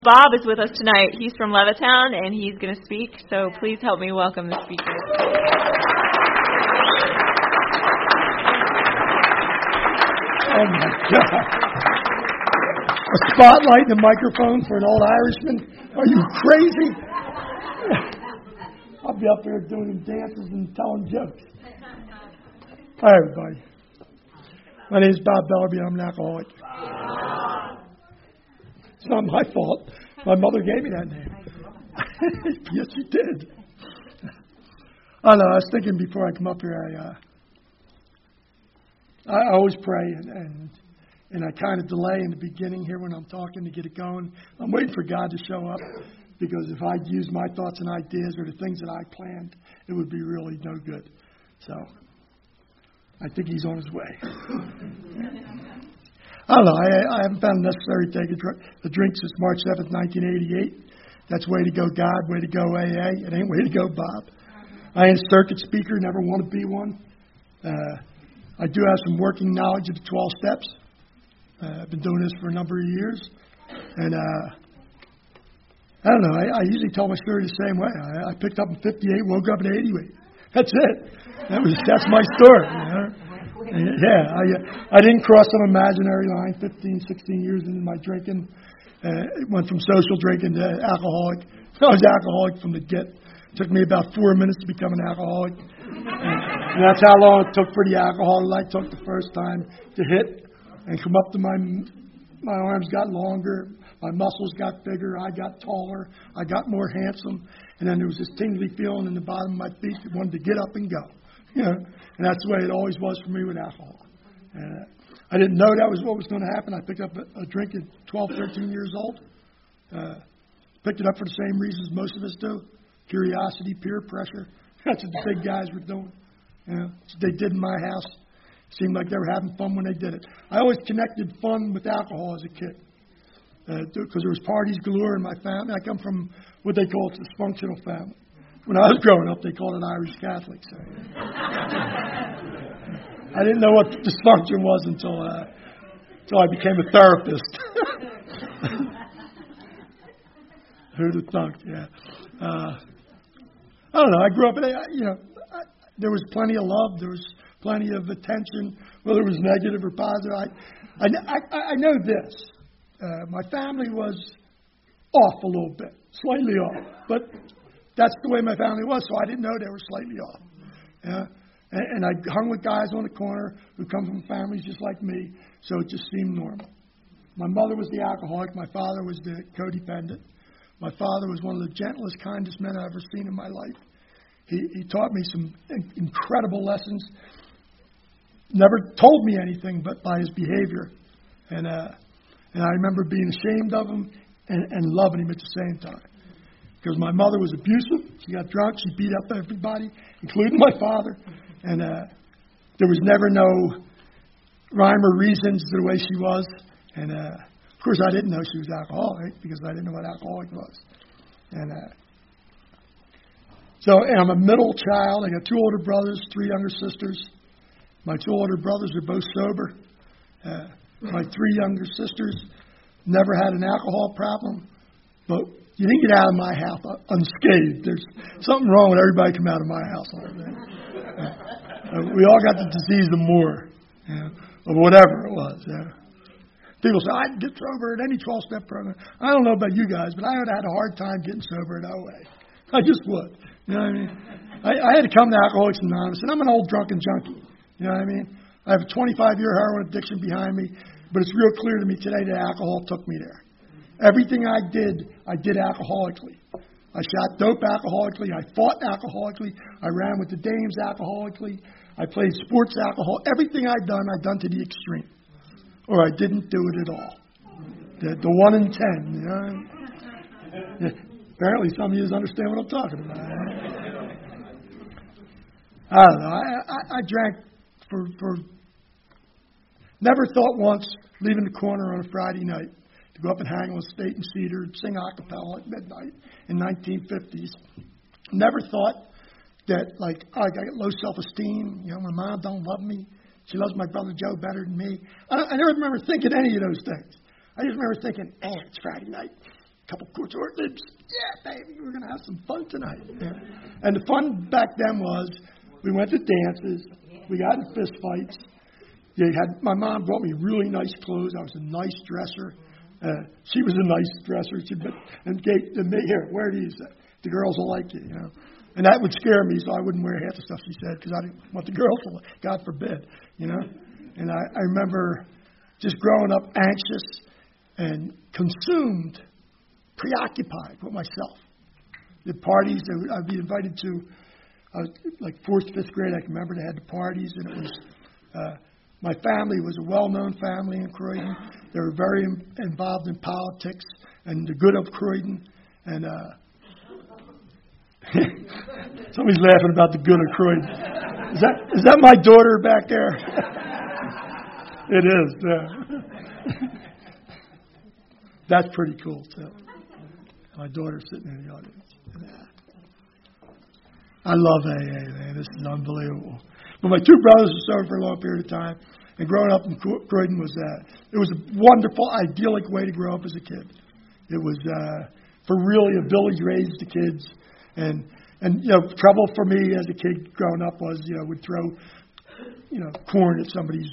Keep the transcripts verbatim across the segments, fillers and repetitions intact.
Bob is with us tonight. He's from Levittown, and he's going to speak, so please help me welcome the speaker. Oh, my God. A spotlight and a microphone for an old Irishman? Are you crazy? I'll be up there doing dances and telling jokes. Hi, everybody. My name is Bob Bellerby. I'm an alcoholic. It's not my fault. My mother gave me that name. Yes, she did. I don't know. I was thinking before I come up here, I uh, I always pray, and, and and I kind of delay in the beginning here when I'm talking to get it going. I'm waiting for God to show up, because if I use my thoughts and ideas or the things that I planned, it would be really no good. So I think He's on His way. I don't know. I, I haven't found it necessary to take a, dr- a drink since March seventh, nineteen eighty-eight. That's way to go, God. Way to go, A A. It ain't way to go, Bob. I ain't a circuit speaker. Never want to be one. Uh, I do have some working knowledge of the twelve steps. Uh, I've been doing this for a number of years. And uh, I don't know. I, I usually tell my story the same way. I, I picked up in fifty-eight, woke up in eighty-eight. That's it. That was that's my story. You know? Yeah, I, I didn't cross some imaginary line fifteen, sixteen years into my drinking. Uh, it went from social drinking to alcoholic. I was alcoholic from the get. It took me about four minutes to become an alcoholic. And that's how long it took for the alcohol that I took the first time to hit and come up to my, my arms got longer, my muscles got bigger, I got taller, I got more handsome, and then there was this tingly feeling in the bottom of my feet that wanted to get up and go. You know, and that's the way it always was for me with alcohol. And uh, I didn't know that was what was going to happen. I picked up a, a drink at twelve, thirteen years old. Uh, picked it up for the same reasons most of us do. Curiosity, peer pressure. That's what the big guys were doing. You know, that's what they did in my house. It seemed like they were having fun when they did it. I always connected fun with alcohol as a kid. Because uh, there was parties galore in my family. I come from what they call a dysfunctional family. When I was growing up, they called it Irish Catholic. So. I didn't know what dysfunction was until uh, until I became a therapist. Who'd have thunk? Yeah. Uh, I don't know. I grew up, in, you know, I, there was plenty of love. There was plenty of attention, whether it was negative or positive. I, I, I, I know this. Uh, my family was off a little bit, slightly off, but that's the way my family was, so I didn't know they were slightly off. Yeah? And, and I hung with guys on the corner who come from families just like me, so it just seemed normal. My mother was the alcoholic. My father was the codependent. My father was one of the gentlest, kindest men I've ever seen in my life. He, he taught me some incredible lessons. Never told me anything but by his behavior. And uh, and I remember being ashamed of him and, and loving him at the same time. Because my mother was abusive. She got drunk. She beat up everybody, including my father. And uh, there was never no rhyme or reason to the way she was. And, uh, of course, I didn't know she was alcoholic because I didn't know what alcoholic was. And uh, so and I'm a middle child. I got two older brothers, three younger sisters. My two older brothers are both sober. Uh, my three younger sisters never had an alcohol problem. But you didn't get out of my house unscathed. There's something wrong with everybody come out of my house. Uh, we all got the disease of more, you know, or whatever it was. You know. People say, I can get sober at any twelve-step program. I don't know about you guys, but I would have had a hard time getting sober at O A. I just would. You know what I mean? I, I had to come to Alcoholics Anonymous, and I'm an old drunken junkie. You know what I mean? I have a twenty-five-year heroin addiction behind me, but it's real clear to me today that alcohol took me there. Everything I did, I did alcoholically. I shot dope alcoholically. I fought alcoholically. I ran with the dames alcoholically. I played sports alcohol. Everything I've done, I've done to the extreme. Or I didn't do it at all. The, the one in ten, you know. Yeah, apparently some of you understand what I'm talking about. I don't know. I, I, I drank for, for... Never thought once, leaving the corner on a Friday night, to go up and hang with State and Cedar and sing a cappella at midnight in nineteen fifties. Never thought that, like, oh, I got low self-esteem. You know, my mom don't love me. She loves my brother Joe better than me. I, I never remember thinking any of those things. I just remember thinking, man, it's Friday night. couple short libs. Yeah, baby, we're going to have some fun tonight. Yeah. And the fun back then was we went to dances. We got in fist fights. They had, my mom brought me really nice clothes. I was a nice dresser. Uh, she was a nice dresser. She, but, and gave, and they, here, wear these. The girls will like you, you know. And that would scare me, so I wouldn't wear half the stuff she said because I didn't want the girls to, God forbid, you know. And I, I remember just growing up anxious and consumed, preoccupied with myself. The parties, I'd be invited to, uh, like fourth, fifth grade, I can remember they had the parties, and it was, uh, my family was a well-known family in Croydon. They were very in, involved in politics and the good of Croydon. And uh, somebody's laughing about the good of Croydon. Is that is that my daughter back there? It is. Yeah. That's pretty cool too. My daughter's sitting in the audience. Yeah. I love A A, man. This is unbelievable. But my two brothers were served for a long period of time, and growing up in Croydon was uh, it was a wonderful, idyllic way to grow up as a kid. It was uh, for really a village raised the kids. And, and, you know, trouble for me as a kid growing up was, you know, would throw, you know, corn at somebody's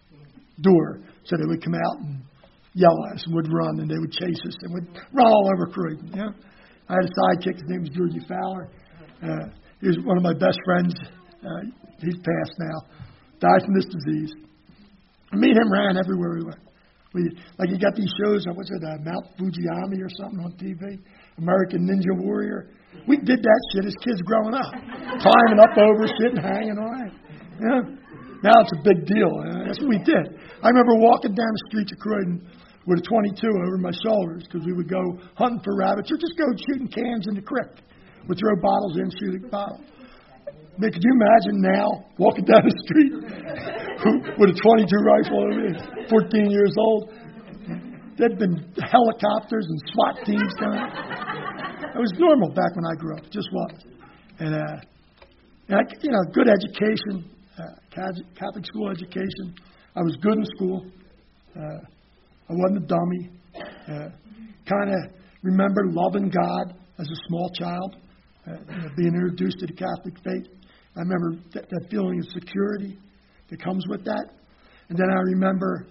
door. So they would come out and yell at us and would run, and they would chase us and would run all over Croydon, you know. I had a sidekick. His name was Georgie Fowler. Uh, he was one of my best friends. Uh, he's passed now. Died from this disease. And me and him ran everywhere we went. We, like you got these shows, what's it, uh, Mount Fujiyami or something on T V? American Ninja Warrior. We did that shit as kids growing up. Climbing up over shit and hanging on it. Yeah. Now it's a big deal. Uh, that's what we did. I remember walking down the streets of Croydon with a twenty-two over my shoulders because we would go hunting for rabbits or just go shooting cans in the creek. We'd throw bottles in, shoot a bottle. I mean, could you imagine now walking down the street with a twenty-two rifle over me, fourteen years old? There'd been helicopters and SWAT teams coming. It was normal back when I grew up. It just was. And, uh, and I, you know, good education, uh, Catholic school education. I was good in school. Uh, I wasn't a dummy. Uh, kind of remember loving God as a small child, uh, you know, being introduced to the Catholic faith. I remember that, that feeling of security that comes with that. And then I remember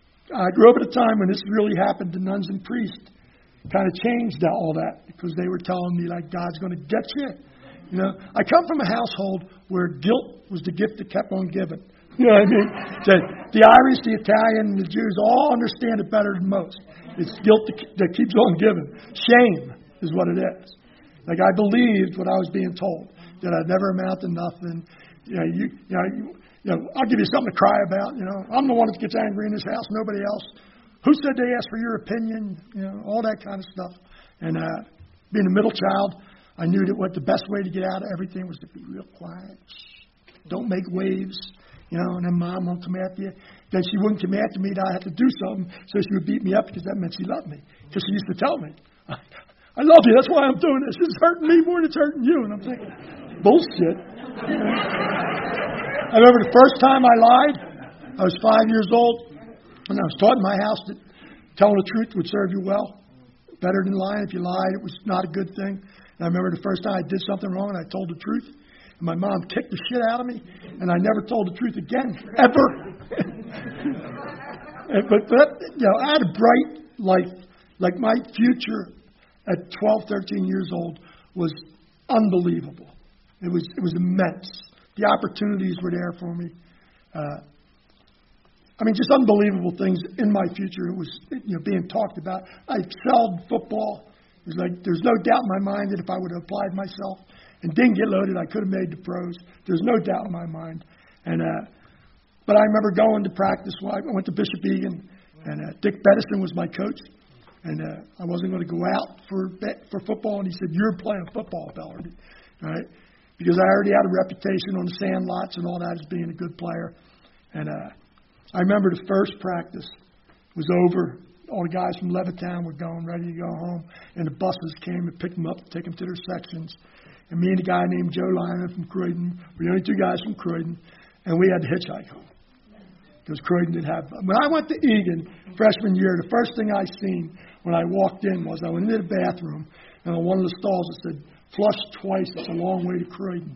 I grew up at a time when this really happened to nuns and priests. Kind of changed all that because they were telling me, like, God's going to get you. You know, I come from a household where guilt was the gift that kept on giving. You know what I mean? So the Irish, the Italian, the Jews all understand it better than most. It's guilt that keeps on giving. Shame is what it is. Like, I believed what I was being told, that I'd never amount to nothing. You know, you, you know, you, you know, I'll give you something to cry about. You know, I'm the one that gets angry in this house, nobody else. Who said they asked for your opinion? You know, all that kind of stuff. And uh, being a middle child, I knew that what the best way to get out of everything was to be real quiet. Don't make waves. You know, and then Mom won't come after you. Then she wouldn't come after me. That I had to do something, so she would beat me up because that meant she loved me. Because she used to tell me, I love you. That's why I'm doing this. It's hurting me more than it's hurting you. And I'm thinking, bullshit. You know? I remember the first time I lied. I was five years old, and I was taught in my house that telling the truth would serve you well. Better than lying. If you lied, it was not a good thing. And I remember the first time I did something wrong, and I told the truth. And my mom kicked the shit out of me, and I never told the truth again, ever. but, but, you know, I had a bright life. Like, my future at twelve, thirteen years old was unbelievable. It was it was immense. The opportunities were there for me. Uh, I mean, just unbelievable things in my future. It was, you know, being talked about. I excelled football. It was like, there's no doubt in my mind that if I would have applied myself and didn't get loaded, I could have made the pros. There's no doubt in my mind. And uh, but I remember going to practice. Well, I went to Bishop Egan, and uh, Dick Bettison was my coach. And uh, I wasn't going to go out for for football. And he said, "You're playing football, Bellarmine," right? Because I already had a reputation on the sand lots and all that as being a good player. And uh, I remember the first practice was over. All the guys from Levittown were going, ready to go home. And the buses came and picked them up to take them to their sections. And me and a guy named Joe Lyman from Croydon, we were the only two guys from Croydon, and we had to hitchhike home. Because Croydon didn't have... When I went to Egan freshman year, the first thing I seen when I walked in was I went into the bathroom, and on one of the stalls it said, "Flush twice, it's a long way to Croydon."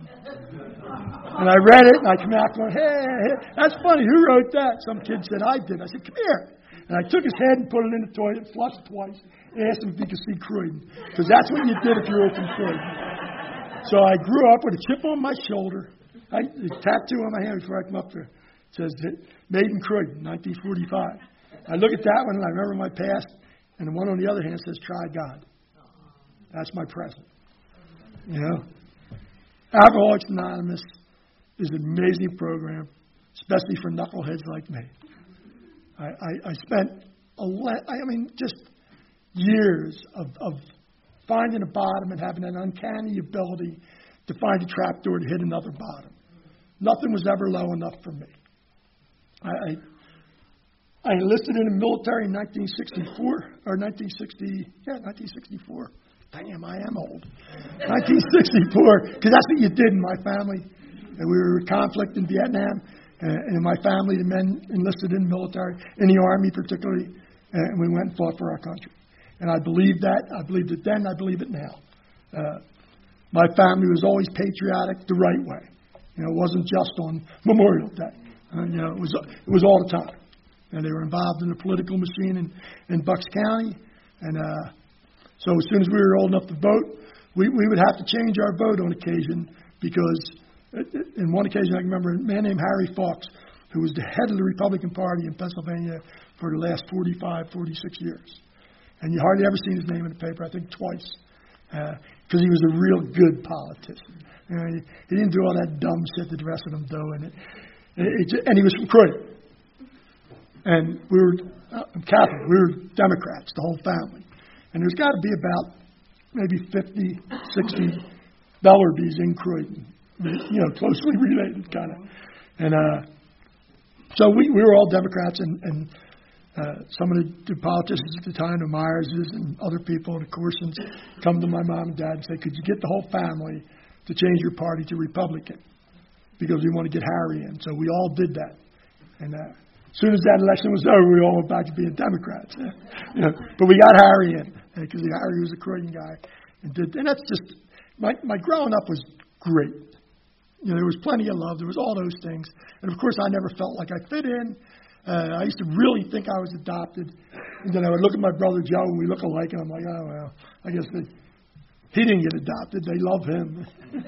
And I read it, and I come out going, hey, hey, that's funny, who wrote that? Some kid said, I did. I said, come here. And I took his head and put it in the toilet, flushed twice, and asked him if he could see Croydon. Because that's what you did if you were from Croydon. So I grew up with a chip on my shoulder, I, a tattoo on my hand before I come up there. It says, made in Croydon, nineteen forty-five. I look at that one, and I remember my past, and the one on the other hand says, try God. That's my present. You know? Alcoholics Anonymous is an amazing program, especially for knuckleheads like me. I, I, I spent, a le- I mean, just years of, of finding a bottom and having an uncanny ability to find a trapdoor to hit another bottom. Nothing was ever low enough for me. I, I, I enlisted in the military in nineteen sixty-four, or nineteen sixty, yeah, nineteen sixty-four. Damn, I am old. nineteen sixty-four, because that's what you did in my family. And we were in conflict in Vietnam, and in my family, the men enlisted in the military, in the Army particularly, and we went and fought for our country. And I believed that. I believed it then. I believe it now. Uh, my family was always patriotic the right way. You know, it wasn't just on Memorial Day. Uh, you know, it was it was all the time. And they were involved in the political machine in, in Bucks County, and uh, so as soon as we were old enough to vote, we, we would have to change our vote on occasion because in one occasion I can remember a man named Harry Fox, who was the head of the Republican Party in Pennsylvania for the last forty-five, forty-six years. And you hardly ever seen his name in the paper, I think twice, because uh, he was a real good politician. You know, he, he didn't do all that dumb shit that the rest of them do. And, it, it, it, and he was from Croydon. And we were uh, Catholic, we were Democrats, the whole family. And there's got to be about maybe fifty, sixty Bellerbys in Croydon, you know, closely related kind of. And uh, so we, we were all Democrats, and, and uh, some of the, the politicians at the time, the Myerses and other people, the Corsons, come to my mom and dad and say, could you get the whole family to change your party to Republican? Because we want to get Harry in. So we all did that. And uh, as soon as that election was over, we all went back to being Democrats. You know, but we got Harry in because Harry was a Croydon guy, and did. And that's just my my growing up was great. You know, there was plenty of love. There was all those things, and of course, I never felt like I fit in. Uh, I used to really think I was adopted, and then I would look at my brother Joe, and we look alike, and I'm like, oh well, I guess they, he didn't get adopted. They love him.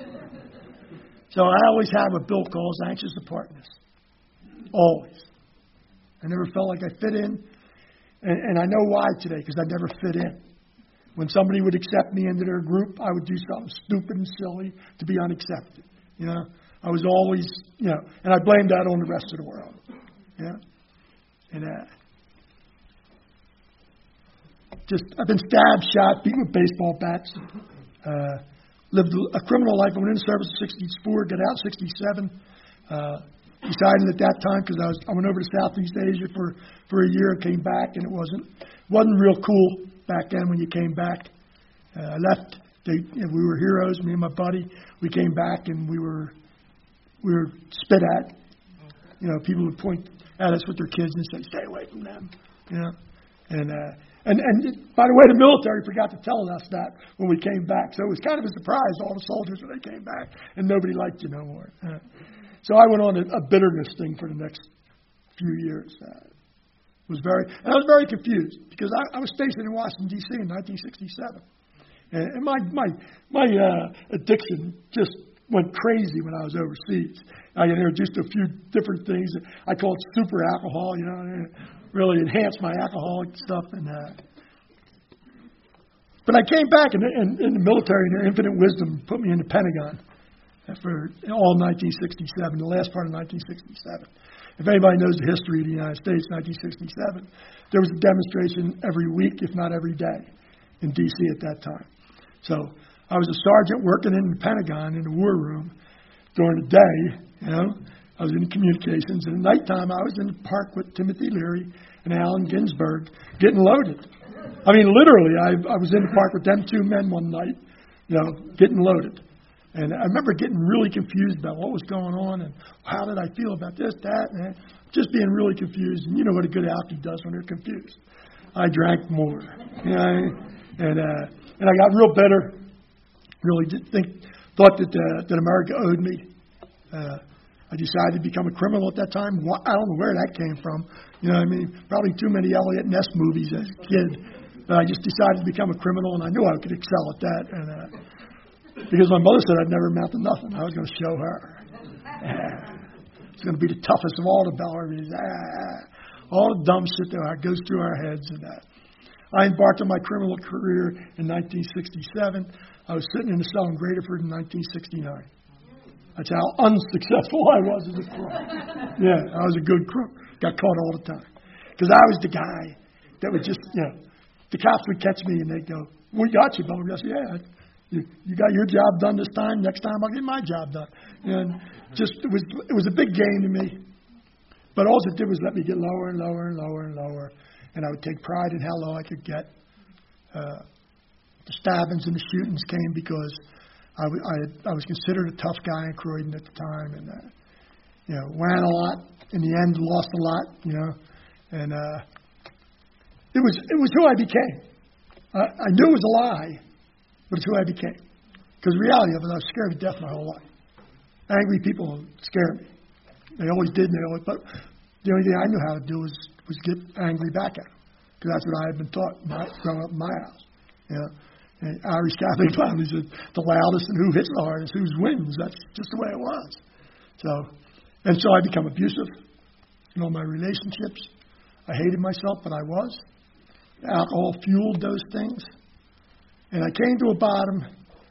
So I always have what Bill calls anxious apartness. Always. I never felt like I fit in. And, and I know why today, because I never fit in. When somebody would accept me into their group, I would do something stupid and silly to be unaccepted. You know, I was always, you know, and I blamed that on the rest of the world. Yeah. And uh, just, I've been stabbed, shot, beaten with baseball bats. Uh, lived a criminal life. I went into service at sixty-four, got out at sixty-seven. Uh, decided at that time, because I was I went over to Southeast Asia for, for a year and came back, and it wasn't wasn't real cool back then when you came back. Uh, I left. They, you know, we were heroes, me and my buddy. We came back, and we were we were spit at. You know, people would point at us with their kids and say, "Stay away from them." You know, and uh, and and by the way, the military forgot to tell us that when we came back, so it was kind of a surprise to all the soldiers when they came back, and nobody liked you no more. Uh, So I went on a, a bitterness thing for the next few years. Uh, was very, and I was very confused because I, I was stationed in Washington D C in nineteen sixty-seven, and, and my my my uh, addiction just went crazy when I was overseas. I got introduced to a few different things. I call it super alcohol, you know, and it really enhanced my alcoholic stuff. And uh, but I came back, and in the military, in their infinite wisdom, put me in the Pentagon for all nineteen sixty-seven, the last part of nineteen sixty-seven. If anybody knows the history of the United States, nineteen sixty-seven, there was a demonstration every week, if not every day, in D C at that time. So I was a sergeant working in the Pentagon in the war room during the day, you know. I was in communications, and at nighttime I was in the park with Timothy Leary and Allen Ginsberg getting loaded. I mean, literally, I, I was in the park with them two men one night, you know, getting loaded. And I remember getting really confused about what was going on and how did I feel about this, that, and that. Just being really confused. And you know what a good alkie does when they're confused. I drank more. You know what I mean? And uh, and I got real bitter. Really did think thought that uh, that America owed me. Uh, I decided to become a criminal at that time. I don't know where that came from. You know what I mean? Probably too many Elliot Ness movies as a kid. But I just decided to become a criminal, and I knew I could excel at that. And uh, because my mother said I'd never amount to nothing, I was going to show her. Uh, it's going to be the toughest of all the Bellarmines. Uh, all the dumb shit that goes through our heads. And uh, I embarked on my criminal career in nineteen sixty-seven. I was sitting in a cell in Graterford in nineteen sixty-nine. That's how unsuccessful I was as a crook. Yeah, I was a good crook. Got caught all the time. Because I was the guy that would just, you know, the cops would catch me and they'd go, "We got you, Bellarmine." I said, "Yeah, you, you got your job done this time. Next time I'll get my job done." And just, it was, it was a big game to me. But all it did was let me get lower and lower and lower and lower. And I would take pride in how low I could get. Uh, the stabbings and the shootings came because I, w- I, had, I was considered a tough guy in Croydon at the time, and uh, you know, ran a lot. In the end, lost a lot. You know, and uh, it was it was who I became. I, I knew it was a lie, but it's who I became. Because the reality of it, I was scared to death my whole life. Angry people scare me. They always did. And they always, but the only thing I knew how to do was was get angry back at them, because that's what I had been taught my, growing up in my house. You know. And Irish Catholic family said the loudest and who hits the hardest, who wins. That's just the way it was. So, and so I become abusive in all my relationships. I hated myself, but I was. Alcohol fueled those things. And I came to a bottom,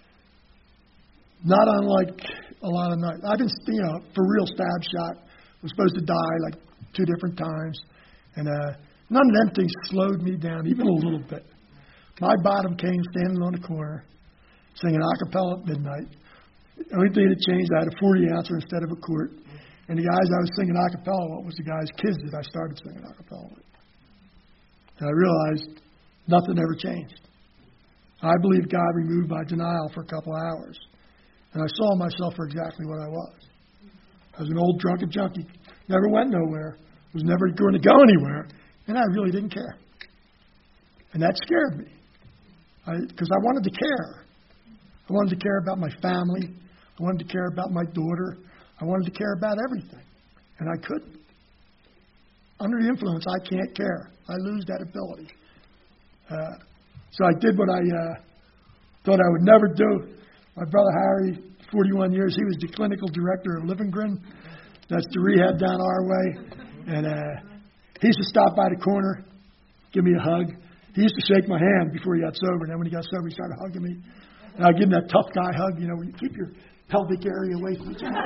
not unlike a lot of nights. I've been, you know, for real stab shot. I was supposed to die like two different times. And uh, none of them things slowed me down, even a little bit. My bottom came standing on the corner, singing a cappella at midnight. The only thing that changed, I had a forty ouncer instead of a quart. And the guys I was singing a cappella with was the guys' kids that I started singing a cappella with. And I realized nothing ever changed. I believe God removed my denial for a couple of hours. And I saw myself for exactly what I was. I was an old drunken junkie. Never went nowhere. Was never going to go anywhere. And I really didn't care. And that scared me. Because I, I wanted to care. I wanted to care about my family. I wanted to care about my daughter. I wanted to care about everything. And I couldn't. Under the influence, I can't care. I lose that ability. Uh, so I did what I uh, thought I would never do. My brother Harry, forty-one years, he was the clinical director of Livengrin. That's the rehab down our way. And uh, he used to stop by the corner, give me a hug. He used to shake my hand before he got sober. And then when he got sober, he started hugging me. And I'd give him that tough guy hug, you know, where you keep your pelvic area away from each other.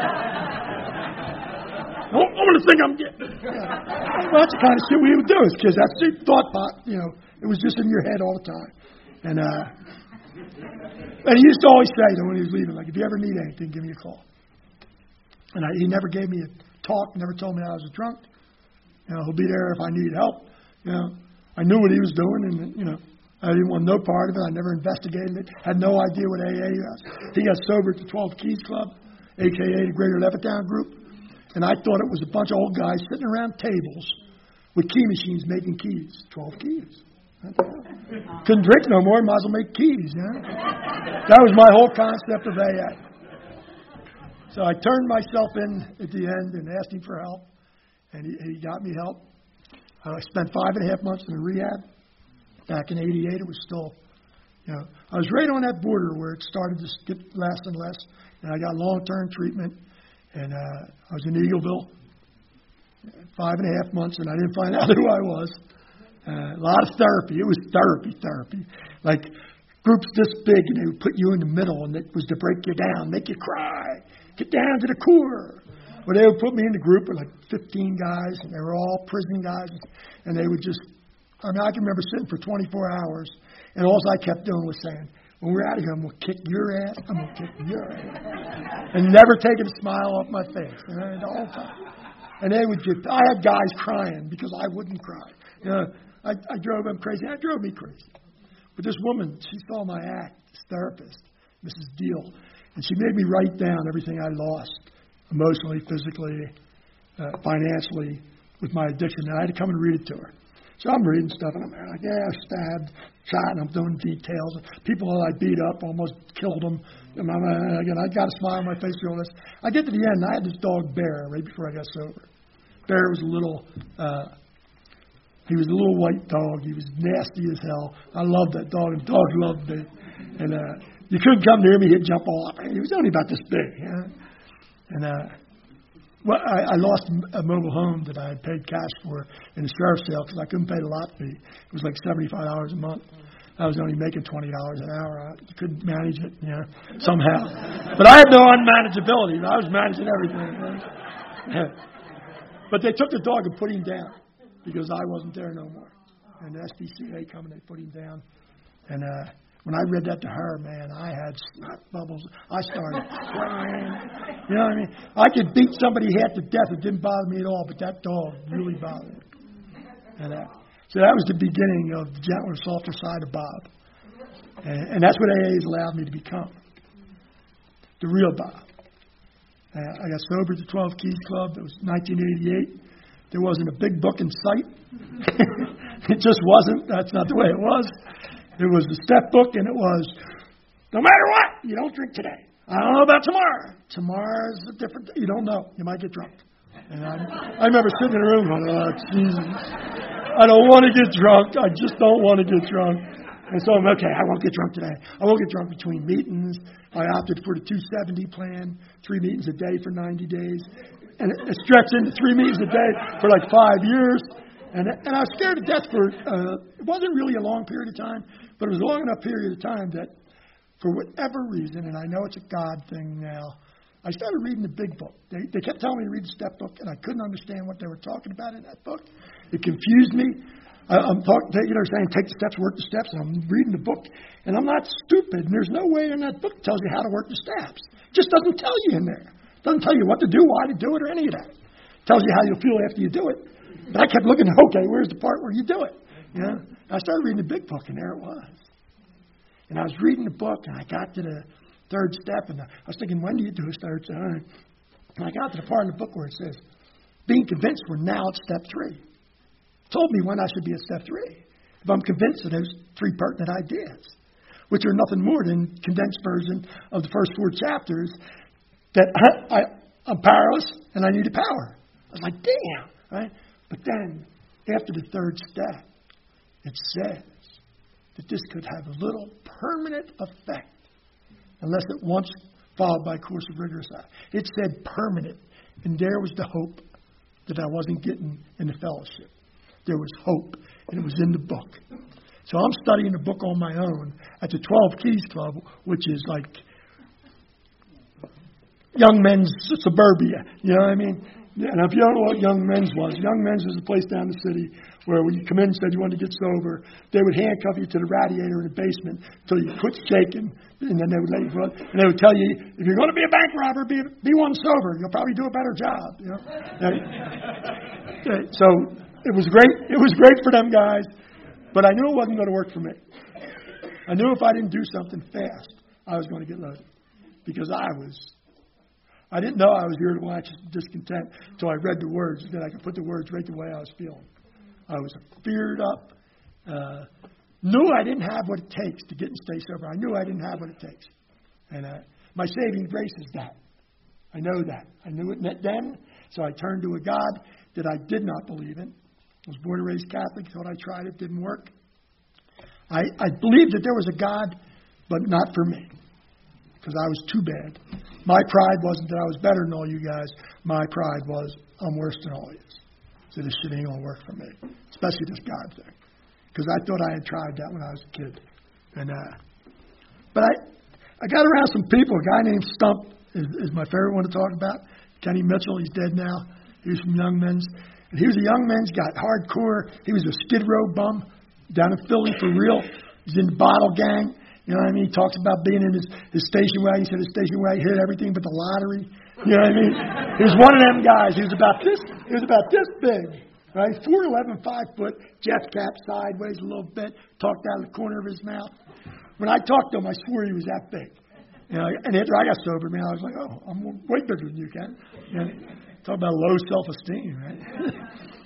I want to think I'm getting. Yeah. Well, that's the kind of shit we would do as kids. That's the thought pot, you know. It was just in your head all the time. And uh, and he used to always say, you know, when he was leaving, like, if you ever need anything, give me a call. And I, he never gave me a talk, never told me I was a drunk. You know, he'll be there if I need help. You know, I knew what he was doing, and, you know, I didn't want no part of it. I never investigated it. Had no idea what A A was. He got sober at the twelve Keys Club, a k a the Greater Levittown Group. And I thought it was a bunch of old guys sitting around tables with key machines making keys. twelve keys. Couldn't drink no more, might as well make keys, you know? That was my whole concept of A A. So I turned myself in at the end and asked him for help. And he, he got me help. I spent five and a half months in a rehab. Back in eighty-eight, it was still, you know, I was right on that border where it started to get less and less. And I got long-term treatment. And uh, I was in Eagleville, five and a half months, and I didn't find out who I was. Uh, a lot of therapy. It was therapy, therapy. Like groups this big, and they would put you in the middle, and it was to break you down, make you cry, get down to the core. Or they would put me in the group with like fifteen guys, and they were all prison guys, and they would just, I mean, I can remember sitting for twenty-four hours, and all I kept doing was saying, when we're out of here, I'm going to kick your ass, I'm going to kick your ass. And never taking a smile off my face, you know, the whole time. And they would just, I had guys crying because I wouldn't cry. You know, I, I drove them crazy. That drove me crazy. But this woman, she saw my act, this therapist, Missus Deal, and she made me write down everything I lost, emotionally, physically, uh, financially, with my addiction. And I had to come and read it to her. So I'm reading stuff, and I'm there like, yeah, stabbed, shot, and I'm doing details. People that I beat up, almost killed them. And I'm, uh, again, I got a smile on my face through all this. I get to the end, and I had this dog, Bear, right before I got sober. Bear was a little, uh, he was a little white dog. He was nasty as hell. I loved that dog, and the dog loved me. And uh, you couldn't come near me, he'd jump all up. He was only about this big, you know? And uh, well, I, I lost a mobile home that I had paid cash for in the sheriff's sale because I couldn't pay the lot fee. It was like seventy-five dollars a month. I was only making twenty dollars an hour. I couldn't manage it, you know, somehow. But I had no unmanageability. I was managing everything. You know? But they took the dog and put him down because I wasn't there no more. And the S P C A come and they put him down. And uh, when I read that to her, man, I had snot bubbles. I started crying. You know what I mean? I could beat somebody half to death. It didn't bother me at all, but that dog really bothered me. And uh, So that was the beginning of the gentler, softer side of Bob. And, and that's what A A has allowed me to become. The real Bob. Uh, I got sober at the twelve Keys Club. It was nineteen eighty-eight. There wasn't a big book in sight. It just wasn't. That's not the way it was. It was a step book, and it was, no matter what, you don't drink today. I don't know about tomorrow. Tomorrow's a different day. You don't know. You might get drunk. And I, I remember sitting in a room going, oh, Jesus. I don't want to get drunk. I just don't want to get drunk. And so I'm, okay, I won't get drunk today. I won't get drunk between meetings. I opted for the two seventy plan, three meetings a day for ninety days. And it, it stretched into three meetings a day for like five years. And, and I was scared to death for, uh, it wasn't really a long period of time, but it was a long enough period of time that for whatever reason, and I know it's a God thing now, I started reading the big book. They, they kept telling me to read the step book, and I couldn't understand what they were talking about in that book. It confused me. I, I'm talking, you know, saying take the steps, work the steps, and I'm reading the book, and I'm not stupid. And there's no way in that book that tells you how to work the steps. It just doesn't tell you in there. It doesn't tell you what to do, why to do it, or any of that. It tells you how you'll feel after you do it. But I kept looking, okay, where's the part where you do it? You know? I started reading the big book, and there it was. And I was reading the book, and I got to the third step, and I was thinking, when do you do a third step? And I got to the part in the book where it says, being convinced we're now at step three. It told me when I should be at step three. If I'm convinced of those three pertinent ideas, which are nothing more than condensed version of the first four chapters, that I, I, I'm powerless and I need a power. I was like, damn, right? But then, after the third step, it says that this could have a little permanent effect unless it once followed by a course of rigorous action. It said permanent, and there was the hope that I wasn't getting in the fellowship. There was hope, and it was in the book. So I'm studying the book on my own at the twelve Keys Club, which is like young men's suburbia. You know what I mean? And if you don't know what Young Men's was, Young Men's was a place down the city where when you come in and said you wanted to get sober, they would handcuff you to the radiator in the basement until you quit shaking, and then they would let you go. And they would tell you, if you're going to be a bank robber, be be one sober. You'll probably do a better job. You know. So it was great. It was great for them guys, but I knew it wasn't going to work for me. I knew if I didn't do something fast, I was going to get loaded because I was. I didn't know I was here to watch discontent until I read the words, that I could put the words right the way I was feeling. I was feared up, uh, knew I didn't have what it takes to get and stay sober. I knew I didn't have what it takes. And uh, my saving grace is that. I know that. I knew it then, so I turned to a God that I did not believe in. I was born and raised Catholic, thought I tried it, didn't work. I, I believed that there was a God, but not for me. Because I was too bad. My pride wasn't that I was better than all you guys. My pride was I'm worse than all of you. So this shit ain't going to work for me. Especially this God thing. Because I thought I had tried that when I was a kid. And uh, But I I got around some people. A guy named Stump is, is my favorite one to talk about. Kenny Mitchell, he's dead now. He was from Young Men's. And he was a Young Men's, got hardcore. He was a Skid Row bum down in Philly for real. He's in the Bottle Gang. You know what I mean? He talks about being in his, his station wagon. He said his station wagon hit everything but the lottery. You know what I mean? He was one of them guys. He was about this. He was about this big, right? four eleven, five foot, jet cap sideways a little bit, talked out of the corner of his mouth. When I talked to him, I swore he was that big. You know, and after I got sober, man, I was like, oh, I'm way bigger than you, Ken. You know, talk about low self-esteem, right?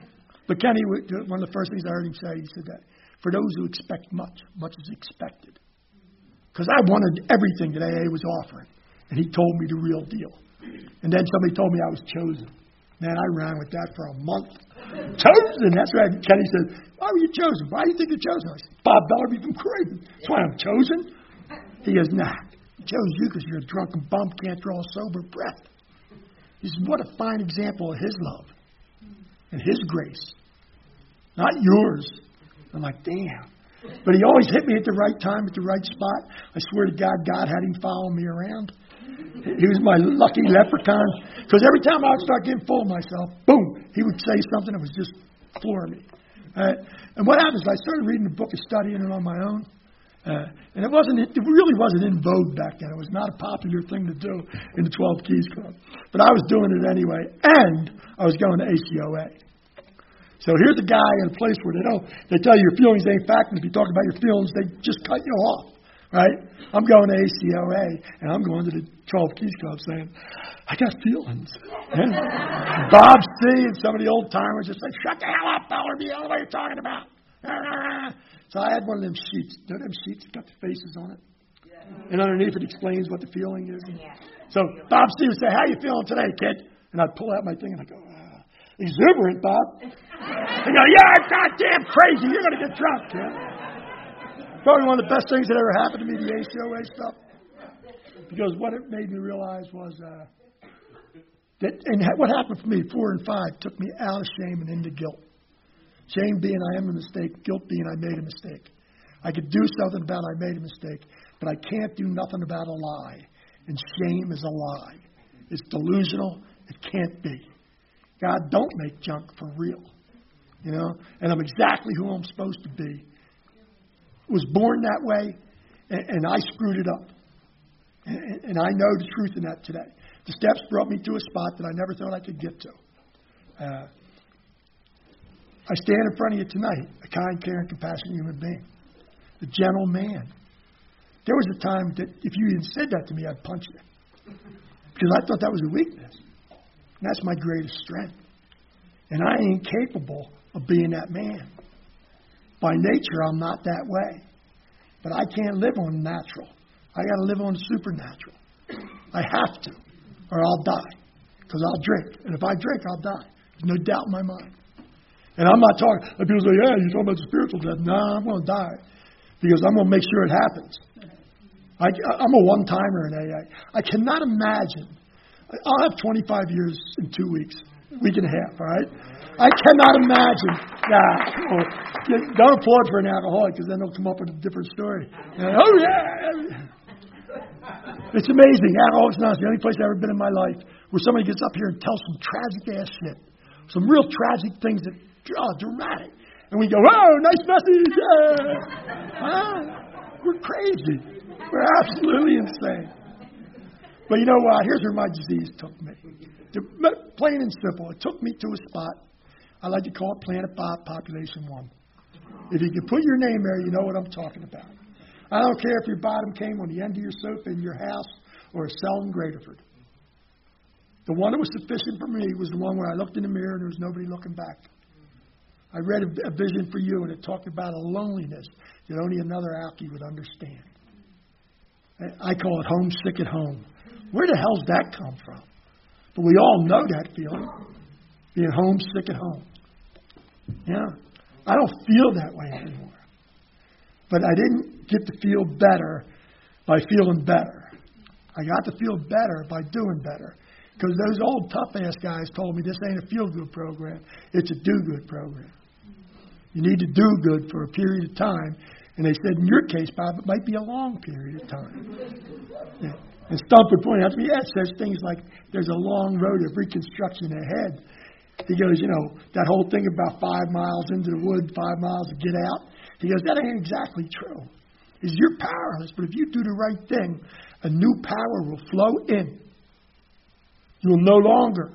But Kenny, one of the first things I heard him say, he said that for those who expect much, much is expected. Because I wanted everything that A A was offering. And he told me the real deal. And then somebody told me I was chosen. Man, I ran with that for a month. Chosen! That's right. Kenny said, why were you chosen? Why do you think you're chosen? I said, Bob Bellerby from Creighton. That's why I'm chosen. He goes, nah, he chose you because you're a drunken bum, can't draw a sober breath. He said, what a fine example of his love and his grace. Not yours. I'm like, damn. But he always hit me at the right time, at the right spot. I swear to God, God had him follow me around. He was my lucky leprechaun. Because every time I would start getting full of myself, boom, he would say something that was just flooring me. Uh, and what happened is I started reading the book and studying it on my own. Uh, and it wasn't, it really wasn't in vogue back then. It was not a popular thing to do in the twelve Keys Club. But I was doing it anyway. And I was going to A C O A. So here's a guy in a place where they don't, they tell you your feelings ain't fact, and if you talk about your feelings, they just cut you off, right? I'm going to A C O A, and I'm going to the twelve Keys Club saying, I got feelings. And Bob C. and some of the old timers just like, shut the hell up, Bellerby, I don't know what you're talking about. So I had one of them sheets. You know them sheets that got the faces on it? Yeah. And underneath it explains what the feeling is. Yeah. So Bob C. would say, how you feeling today, kid? And I'd pull out my thing and I'd go, ah, exuberant, Bob. And go, yeah, goddamn crazy. You're going to get drunk, kid. Probably one of the best things that ever happened to me, the A C O A stuff. Because what it made me realize was uh, that, and what happened for me, four and five, took me out of shame and into guilt. Shame being I am a mistake, guilt being I made a mistake. I could do something about I made a mistake, but I can't do nothing about a lie. And shame is a lie. It's delusional. It can't be. God don't make junk for real. You know? And I'm exactly who I'm supposed to be. Was born that way, and, and I screwed it up. And, and I know the truth in that today. The steps brought me to a spot that I never thought I could get to. Uh, I stand in front of you tonight, a kind, caring, compassionate human being. A gentle man. There was a time that if you even said that to me, I'd punch you. Because I thought that was a weakness. And that's my greatest strength. And I ain't capable of being that man. By nature, I'm not that way. But I can't live on natural. I got to live on the supernatural. I have to, or I'll die. Because I'll drink. And if I drink, I'll die. There's no doubt in my mind. And I'm not talking, people say, yeah, you're talking about the spiritual death. No, I'm going to die. Because I'm going to make sure it happens. I, I'm a one-timer in A A. I cannot imagine. I'll have twenty-five years in two weeks. Week and a half, all right? I cannot imagine. Nah, well, don't applaud for an alcoholic because then they'll come up with a different story. And, oh, yeah. It's amazing. Alcoholics Anonymous is the only place I've ever been in my life where somebody gets up here and tells some tragic-ass shit. Some real tragic things that are dramatic. And we go, oh, nice message. Yeah. Huh? We're crazy. We're absolutely insane. But you know what? Here's where my disease took me. To, plain and simple, it took me to a spot. I like to call it Planet Bob, Population One. If you can put your name there, you know what I'm talking about. I don't care if your bottom came on the end of your sofa in your house or a cell in Graterford. The one that was sufficient for me was the one where I looked in the mirror and there was nobody looking back. I read a, a vision for you, and it talked about a loneliness that only another alkie would understand. I call it homesick at home. Where the hell's that come from? But we all know that feeling, being homesick at home. Yeah, I don't feel that way anymore. But I didn't get to feel better by feeling better. I got to feel better by doing better. Because those old tough-ass guys told me this ain't a feel-good program, it's a do-good program. You need to do good for a period of time. And they said, in your case, Bob, it might be a long period of time. Yeah. And Stump would point out to me, yes, there's things like there's a long road of reconstruction ahead. He goes, you know, that whole thing about five miles into the wood, five miles to get out. He goes, that ain't exactly true. Is you're powerless, but if you do the right thing, a new power will flow in. You will no longer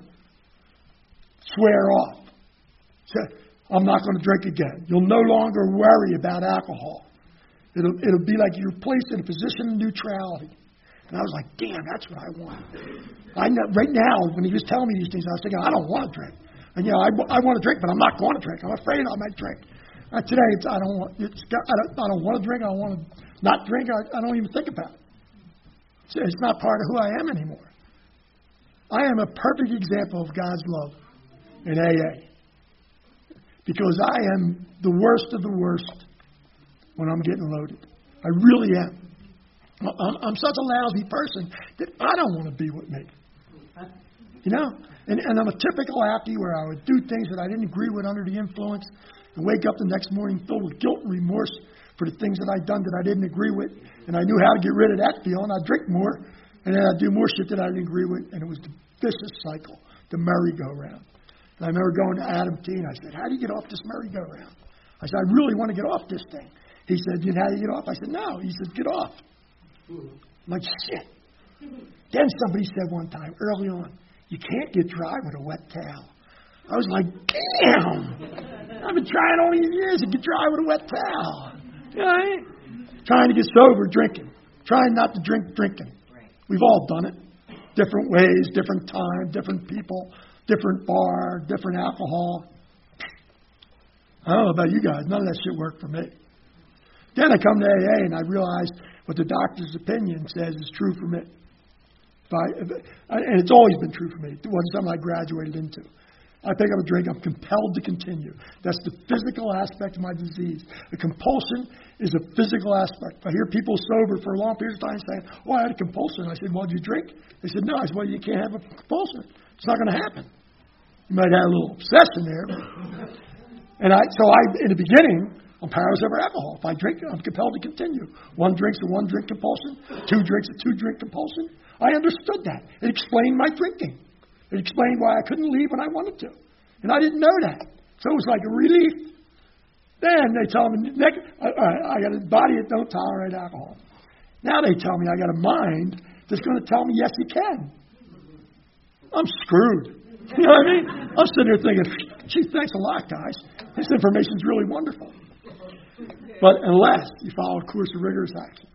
swear off. Say, I'm not going to drink again. You'll no longer worry about alcohol. It'll, it'll be like you're placed in a position of neutrality. And I was like, damn, that's what I want. I know, right now, when he was telling me these things, I was thinking, I don't want to drink. And, you know, I, I want to drink, but I'm not going to drink. I'm afraid I might drink. Uh, today, it's, I don't want. It's, I don't. I don't want to drink. I don't want to not drink. I, I don't even think about it. It's, it's not part of who I am anymore. I am a perfect example of God's love in A A. Because I am the worst of the worst when I'm getting loaded. I really am. I'm, I'm such a lousy person that I don't want to be with me. You know? And, and I'm a typical happy where I would do things that I didn't agree with under the influence and wake up the next morning filled with guilt and remorse for the things that I'd done that I didn't agree with. And I knew how to get rid of that feeling. I'd drink more, and then I'd do more shit that I didn't agree with. And it was the vicious cycle, the merry-go-round. And I remember going to Adam T. and I said, how do you get off this merry-go-round? I said, I really want to get off this thing. He said, you know how do you get off? I said, no. He said, get off. I'm like, shit. Then somebody said one time, early on, you can't get dry with a wet towel. I was like, damn. I've been trying all these years to get dry with a wet towel. You know what I mean? Trying to get sober, drinking. Trying not to drink, drinking. We've all done it. Different ways, different time, different people, different bar, different alcohol. I don't know about you guys. None of that shit worked for me. Then I come to A A and I realize what the doctor's opinion says is true for me. If I, if, and it's always been true for me. It wasn't something I graduated into. I pick up a drink, I'm compelled to continue. That's the physical aspect of my disease. A compulsion is a physical aspect. I hear people sober for a long period of time saying, oh, I had a compulsion. I said, well, did you drink? They said, no. I said, well, you can't have a compulsion. It's not going to happen. You might have a little obsession there. But... And I, so I, in the beginning, I'm powerless over alcohol. If I drink, I'm compelled to continue. One drink's a one-drink compulsion. Two drinks a two-drink compulsion. I understood that. It explained my drinking. It explained why I couldn't leave when I wanted to. And I didn't know that. So it was like a relief. Then they tell me, I, I got a body that don't tolerate alcohol. Now they tell me I got a mind that's going to tell me, yes, you can. I'm screwed. You know what I mean? I'm sitting there thinking, gee, thanks a lot, guys. This information's really wonderful. But unless you follow a course of rigorous action.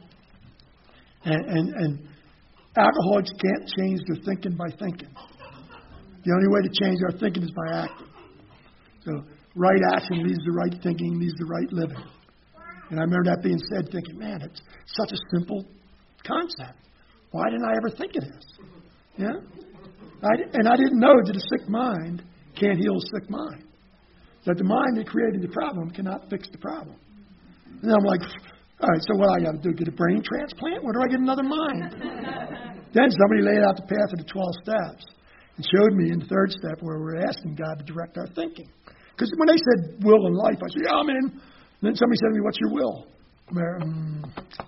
And, and, and alcoholics can't change their thinking by thinking. The only way to change our thinking is by acting. So right action leads to right thinking, leads to right living. And I remember that being said, thinking, man, it's such a simple concept. Why didn't I ever think of this? Yeah? I, and I didn't know that a sick mind can't heal a sick mind. That the mind that created the problem cannot fix the problem. And I'm like, all right, so what I got to do? Get a brain transplant? Where do I get another mind? Then somebody laid out the path of the twelve steps and showed me in the third step where we're asking God to direct our thinking. Because when they said will and life, I said, yeah, I'm in. And then somebody said to me, what's your will? Um,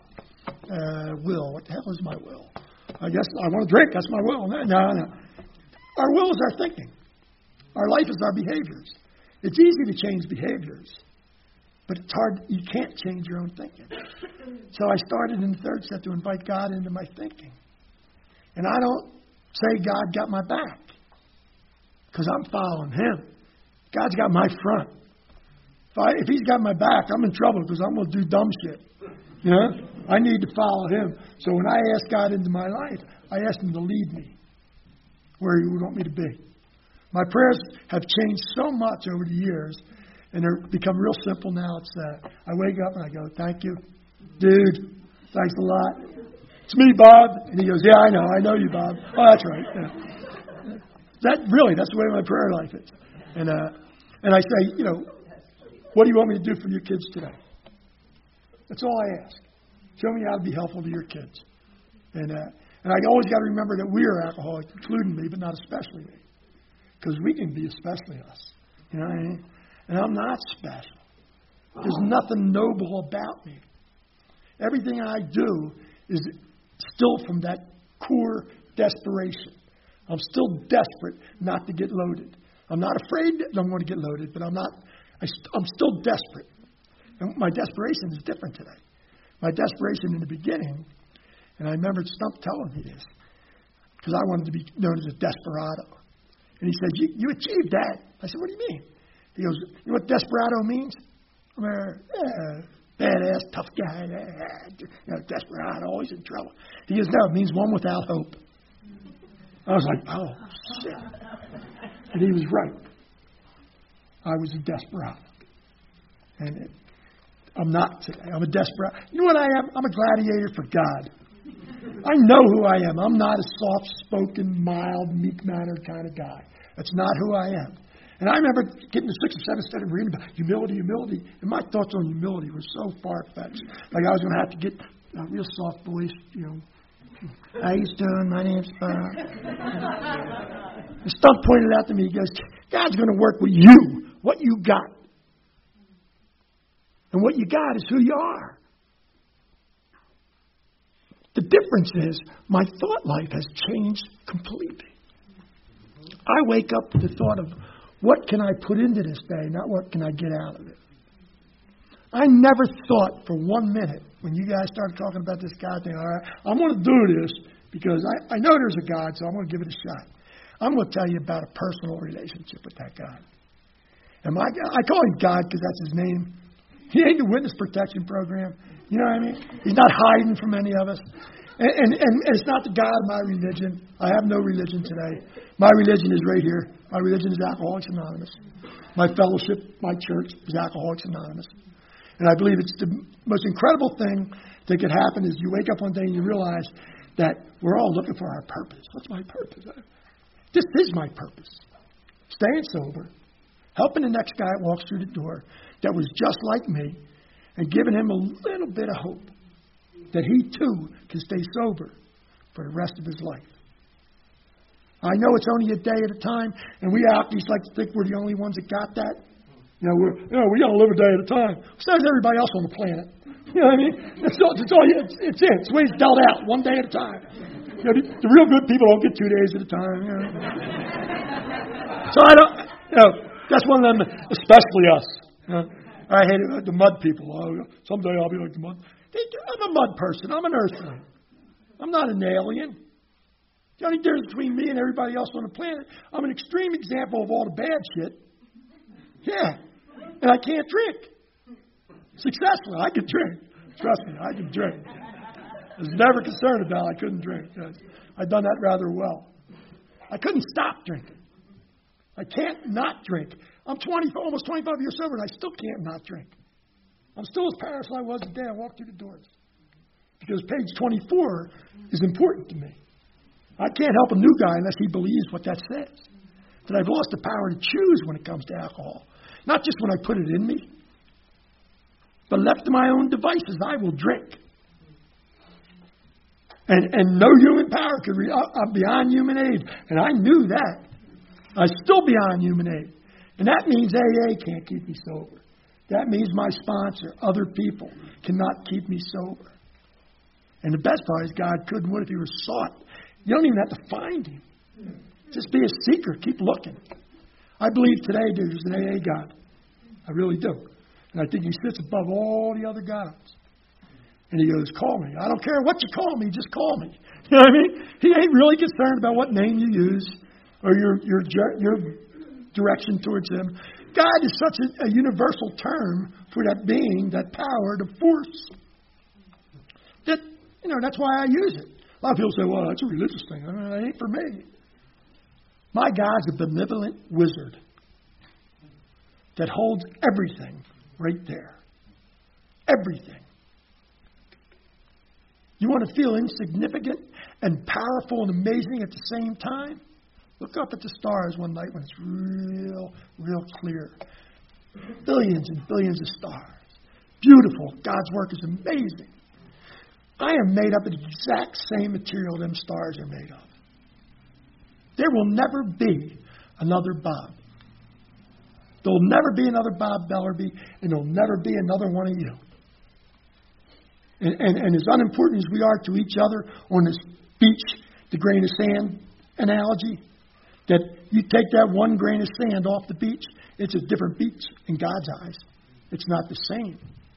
uh, will. What the hell is my will? I guess I want to drink. That's my will. No, no, no. Our will is our thinking. Our life is our behaviors. It's easy to change behaviors, but it's hard. You can't change your own thinking. So I started in the third step to invite God into my thinking. And I don't say God got my back because I'm following Him. God's got my front. If, I, if He's got my back, I'm in trouble because I'm going to do dumb shit. You know? I need to follow Him. So when I ask God into my life, I ask Him to lead me where He would want me to be. My prayers have changed so much over the years, and they're become real simple now. It's uh, I wake up and I go, thank you. Dude, thanks a lot. It's me, Bob. And he goes, yeah, I know. I know you, Bob. Oh, that's right. Yeah. That really, that's the way my prayer life is. And uh, and I say, you know, what do you want me to do for your kids today? That's all I ask. Show me how to be helpful to your kids. And uh, and I always got to remember that we are alcoholics, including me, but not especially me. Because we can be especially us. You know what I mean? And I'm not special. There's nothing noble about me. Everything I do is still from that core desperation. I'm still desperate not to get loaded. I'm not afraid that I'm going to get loaded, but I'm not. I st- I'm still desperate. And my desperation is different today. My desperation in the beginning, and I remember Stump telling me this, because I wanted to be known as a desperado. And he said, you, you achieved that. I said, what do you mean? He goes, you know what desperado means? I'm a uh, badass, tough guy. Uh, you know, desperado, always in trouble. He goes, no, it means one without hope. I was like, oh, shit. And he was right. I was a desperado. And it, I'm not today. I'm a desperado. You know what I am? I'm a gladiator for God. I know who I am. I'm not a soft-spoken, mild, meek-mannered kind of guy. That's not who I am. And I remember getting to sixth or seventh study reading about humility, humility. And my thoughts on humility were so far-fetched. Like I was going to have to get a real soft voice, you know. How you doing? My name's Bob. And Stump pointed out to me, he goes, God's going to work with you, what you got. And what you got is who you are. The difference is my thought life has changed completely. I wake up with the thought of what can I put into this day, not what can I get out of it. I never thought for one minute when you guys started talking about this God thing, all right, I'm going to do this because I, I know there's a God, so I'm going to give it a shot. I'm going to tell you about a personal relationship with that God. And my, I call him God because that's his name. He ain't the witness protection program. You know what I mean? He's not hiding from any of us. And, and, and it's not the God of my religion. I have no religion today. My religion is right here. My religion is Alcoholics Anonymous. My fellowship, my church is Alcoholics Anonymous. And I believe it's the most incredible thing that could happen is you wake up one day and you realize that we're all looking for our purpose. What's my purpose? This is my purpose. Staying sober, helping the next guy that walks through the door that was just like me, and giving him a little bit of hope that he too can stay sober for the rest of his life. I know it's only a day at a time, and we Alkies like to think we're the only ones that got that. You know, we're, you know, we got to live a day at a time. So does everybody else on the planet. You know what I mean? It's all, it's, all, it's, it's it. It's the way it's dealt out, one day at a time. You know, the, the real good people don't get two days at a time. You know? So I don't, you know, that's one of them, especially us. You know? I hate it, the mud people. Oh, someday I'll be like the mud. I'm a mud person. I'm an earthling. I'm not an alien. The only difference between me and everybody else on the planet, I'm an extreme example of all the bad shit. Yeah. And I can't drink. Successfully, I can drink. Trust me, I can drink. I was never concerned about I couldn't drink. I've done that rather well. I couldn't stop drinking. I can't not drink. I'm twenty, almost twenty-five years sober, and I still can't not drink. I'm still as Paris as I was the day I walked through the doors. Because page twenty-four is important to me. I can't help a new guy unless he believes what that says. That I've lost the power to choose when it comes to alcohol. Not just when I put it in me, but left to my own devices, I will drink. And and no human power could be uh, beyond human aid. And I knew that. I'm still beyond human aid. And that means A A can't keep me sober. That means my sponsor, other people, cannot keep me sober. And the best part is God couldn't would if he were sought. You don't even have to find him. Just be a seeker. Keep looking. I believe today there's an A A God. I really do. And I think he sits above all the other gods. And he goes, call me. I don't care what you call me, just call me. You know what I mean? He ain't really concerned about what name you use or your your your direction towards him. God is such a, a universal term for that being, that power, the force. That, you know, that's why I use it. A lot of people say, well, that's a religious thing. I mean, it ain't for me. My God's a benevolent wizard that holds everything right there. Everything. You want to feel insignificant and powerful and amazing at the same time? Look up at the stars one night when it's real, real clear. Billions and billions of stars. Beautiful. God's work is amazing. I am made up of the exact same material them stars are made of. There will never be another Bob. There will never be another Bob Bellerby, and there will never be another one of you. And, and, and as unimportant as we are to each other on this beach, the grain of sand analogy, that you take that one grain of sand off the beach, it's a different beach in God's eyes. It's not the same.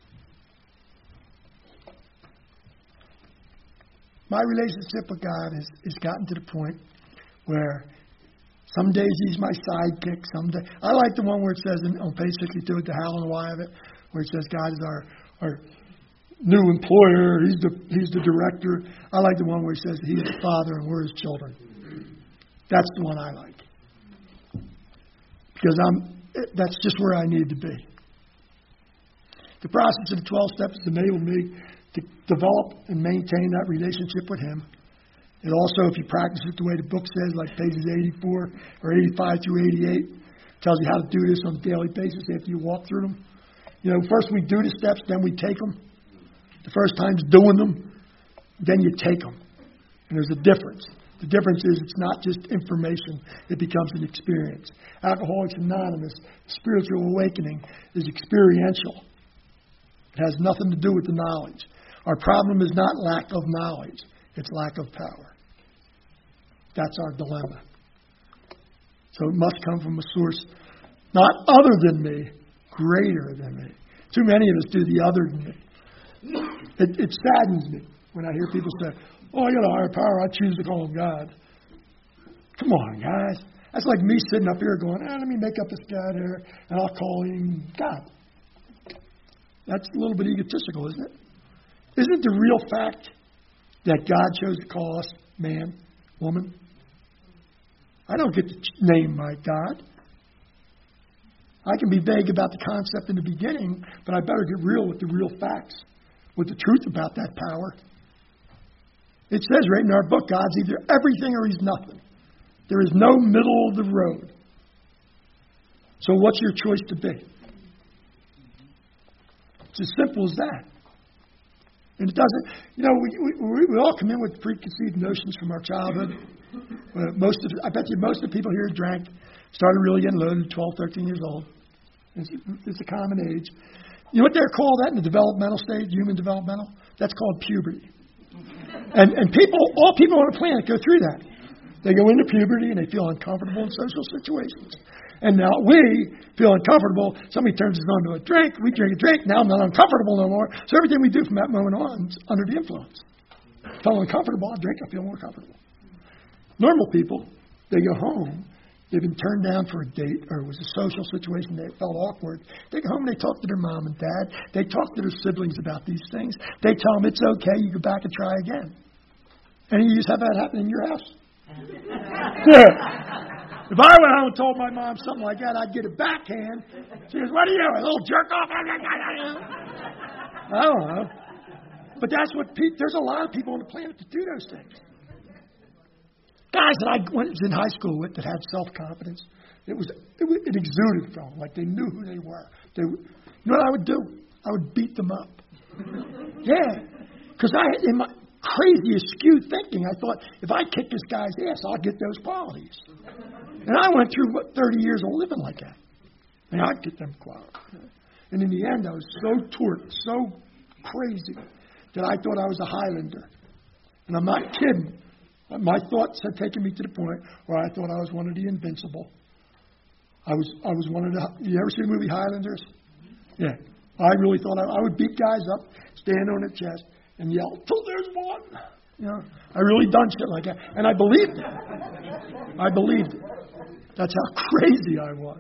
My relationship with God has, has gotten to the point where some days he's my sidekick. Some day, I like the one where it says in, on page sixty-two, the how and why of it, where it says God is our, our new employer. He's the he's the director. I like the one where he says he's the father and we're his children. That's the one I like. because I'm. That's just where I need to be. The process of the twelve steps has enabled me to develop and maintain that relationship with Him. It also, if you practice it the way the book says, like pages eighty-four or eighty-five through eighty-eight, tells you how to do this on a daily basis after you walk through them. You know, first we do the steps, then we take them. The first time's doing them, then you take them. And there's a difference. The difference is it's not just information, it becomes an experience. Alcoholics Anonymous, spiritual awakening, is experiential. It has nothing to do with the knowledge. Our problem is not lack of knowledge, it's lack of power. That's our dilemma. So it must come from a source not other than me, greater than me. Too many of us do the other than me. It, it saddens me when I hear people say, oh, I got a higher power, I choose to call him God. Come on, guys. That's like me sitting up here going, ah, let me make up this God here, and I'll call him God. That's a little bit egotistical, isn't it? Isn't the real fact that God chose to call us man, woman? I don't get to name my God. I can be vague about the concept in the beginning, but I better get real with the real facts, with the truth about that power. It says right in our book, God's either everything or He's nothing. There is no middle of the road. So what's your choice to be? It's as simple as that. And it doesn't, you know, we, we, we all come in with preconceived notions from our childhood. Uh, most of, I bet you most of the people here drank, started really getting loaded at twelve, thirteen years old. It's, it's a common age. You know what they're called that in the developmental stage, human developmental? That's called puberty. And and people, all people on the planet go through that. They go into puberty and they feel uncomfortable in social situations. And now we feel uncomfortable. Somebody turns us on to a drink. We drink a drink. Now I'm not uncomfortable no more. So everything we do from that moment on is under the influence. If I'm uncomfortable, I drink, I feel more comfortable. Normal people, they go home. They've been turned down for a date, or it was a social situation that felt awkward. They go home and they talk to their mom and dad. They talk to their siblings about these things. They tell them it's okay, you go back and try again. And you just have that happen in your house. Yeah. If I went home and told my mom something like that, I'd get a backhand. She goes, what are you, a little jerk off? I don't know. But that's what pe- there's a lot of people on the planet that do those things. Guys that I went was in high school with that had self-confidence, it was it, it exuded from them, like they knew who they were. They, you know what I would do? I would beat them up. Yeah, because I, in my crazy, skewed thinking, I thought if I kick this guy's ass, I'll get those qualities. And I went through what thirty years of living like that, and I'd get them qualities. And in the end, I was so torqued, so crazy that I thought I was a Highlander. And I'm not kidding. My thoughts had taken me to the point where I thought I was one of the invincible. I was I was one of the... You ever see the movie Highlanders? Yeah. I really thought I, I would beat guys up, stand on their chest, and yell, till there's one. You know, I really done shit like that. And I believed it. I believed it. That's how crazy I was.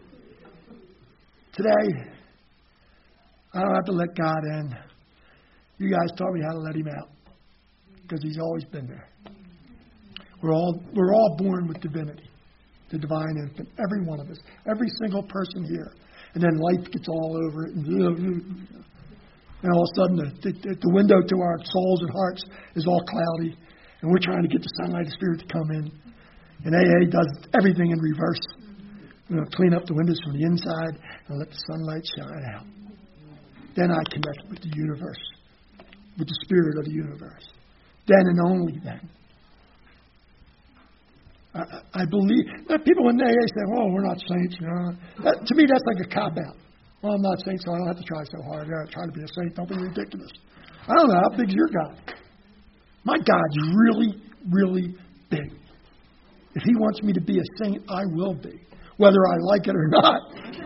Today, I don't have to let God in. You guys taught me how to let Him out, because He's always been there. We're all we're all born with divinity, the divine infant, every one of us, every single person here. And then life gets all over it, and, and all of a sudden the, the, the window to our souls and hearts is all cloudy, and we're trying to get the sunlight of Spirit to come in. And A A does everything in reverse. You know, clean up the windows from the inside and let the sunlight shine out. Then I connect with the universe, with the Spirit of the universe. Then and only then. I, I believe that people in A A say, "Oh, we're not saints." You know, that, to me, that's like a cop out. Well, I'm not a saint, so I don't have to try so hard. I try to be a saint. Don't be ridiculous. I don't know how big's your God. My God's really, really big. If He wants me to be a saint, I will be, whether I like it or not.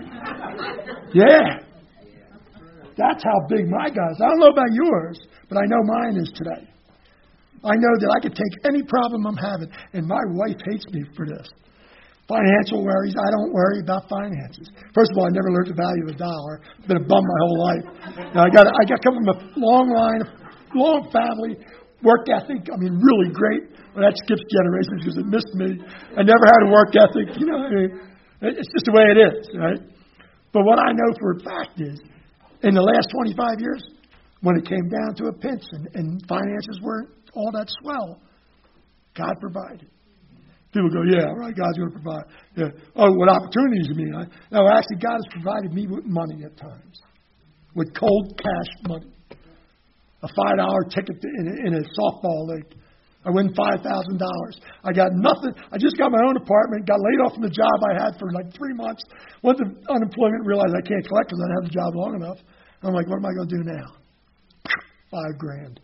Yeah, that's how big my God is. I don't know about yours, but I know mine is today. I know that I could take any problem I'm having, and my wife hates me for this. Financial worries, I don't worry about finances. First of all, I never learned the value of a dollar. I've been a bum my whole life. Now, I got I got come from a long line, long family, work ethic. I mean, really great. Well, that skips generations because it missed me. I never had a work ethic. You know what I mean? It's just the way it is, right? But what I know for a fact is, in the last twenty-five years, when it came down to a pinch and, and finances weren't all that swell, God provided. People go, yeah, all right, God's going to provide. Yeah. Oh, what opportunities you mean? I, no, actually, God has provided me with money at times, with cold cash money. A five dollar ticket in a, in a softball league. I win five thousand dollars. I got nothing. I just got my own apartment, got laid off from the job I had for like three months. Went to unemployment, realized I can't collect because I didn't have the job long enough. I'm like, what am I going to do now? Five grand.